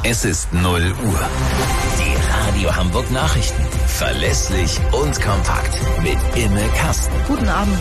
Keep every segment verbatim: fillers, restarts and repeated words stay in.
Es ist null Uhr. Die Radio Hamburg Nachrichten. Verlässlich und kompakt. Mit Imme Kasten. Guten Abend.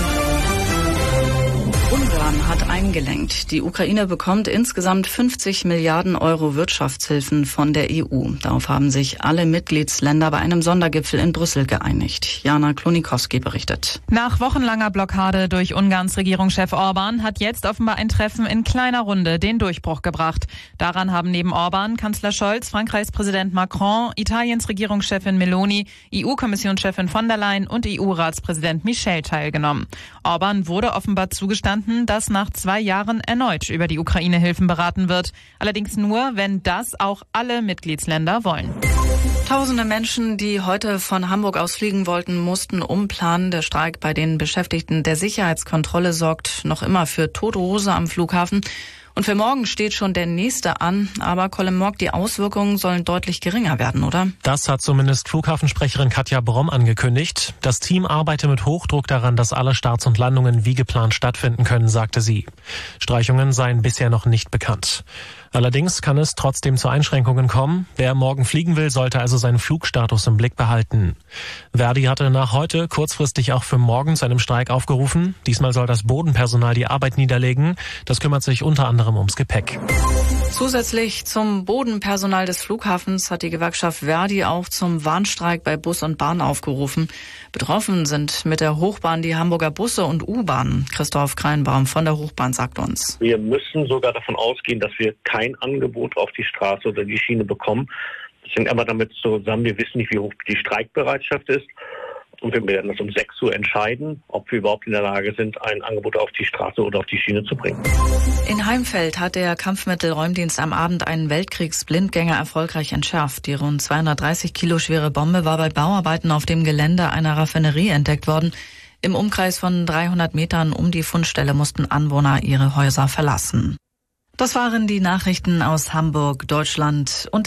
Ungarn hat eingelenkt. Die Ukraine bekommt insgesamt fünfzig Milliarden Euro Wirtschaftshilfen von der E U. Darauf haben sich alle Mitgliedsländer bei einem Sondergipfel in Brüssel geeinigt. Jana Klonikowski berichtet. Nach wochenlanger Blockade durch Ungarns Regierungschef Orban hat jetzt offenbar ein Treffen in kleiner Runde den Durchbruch gebracht. Daran haben neben Orban Kanzler Scholz, Frankreichs Präsident Macron, Italiens Regierungschefin Meloni, E U-Kommissionschefin von der Leyen und E U-Ratspräsident Michel teilgenommen. Orban wurde offenbar zugestanden, dass nach zwei Jahren erneut über die Ukraine-Hilfen beraten wird. Allerdings nur, wenn das auch alle Mitgliedsländer wollen. Tausende Menschen, die heute von Hamburg aus fliegen wollten, mussten umplanen. Der Streik bei den Beschäftigten der Sicherheitskontrolle sorgt noch immer für tote Hose am Flughafen. Und für morgen steht schon der nächste an. Aber Colin Mock, die Auswirkungen sollen deutlich geringer werden, oder? Das hat zumindest Flughafensprecherin Katja Bromm angekündigt. Das Team arbeite mit Hochdruck daran, dass alle Starts und Landungen wie geplant stattfinden können, sagte sie. Streichungen seien bisher noch nicht bekannt. Allerdings kann es trotzdem zu Einschränkungen kommen. Wer morgen fliegen will, sollte also seinen Flugstatus im Blick behalten. Verdi hatte nach heute kurzfristig auch für morgen zu einem Streik aufgerufen. Diesmal soll das Bodenpersonal die Arbeit niederlegen. Das kümmert sich unter anderem ums Gepäck. Zusätzlich zum Bodenpersonal des Flughafens hat die Gewerkschaft Verdi auch zum Warnstreik bei Bus und Bahn aufgerufen. Betroffen sind mit der Hochbahn die Hamburger Busse und U-Bahn. Christoph Kreinbaum von der Hochbahn sagt uns: Wir müssen sogar davon ausgehen, dass wir kein Angebot auf die Straße oder die Schiene bekommen. Das hängt aber damit zusammen, wir wissen nicht, wie hoch die Streikbereitschaft ist. Und wir werden das um sechs Uhr entscheiden, ob wir überhaupt in der Lage sind, ein Angebot auf die Straße oder auf die Schiene zu bringen. In Heimfeld hat der Kampfmittelräumdienst am Abend einen Weltkriegsblindgänger erfolgreich entschärft. Die rund zweihundertdreißig Kilo schwere Bombe war bei Bauarbeiten auf dem Gelände einer Raffinerie entdeckt worden. Im Umkreis von dreihundert Metern um die Fundstelle mussten Anwohner ihre Häuser verlassen. Das waren die Nachrichten aus Hamburg, Deutschland und